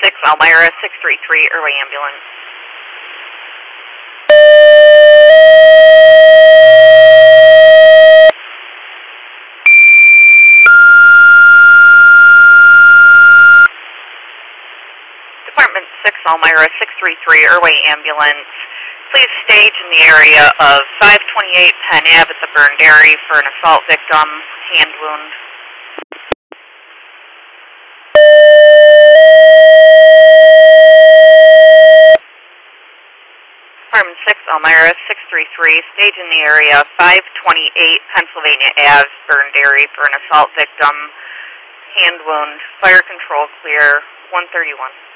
6 Elmira 633 Airway Ambulance. Department 6 Elmira 633 Airway Ambulance. Please stage in the area of 528 Penn Ave at the Burn Dairy for an assault victim, hand wound. Department 6 Elmira 633, stage in the area 528 Pennsylvania Ave, Burn Dairy for an assault victim, hand wound, fire control clear, 131.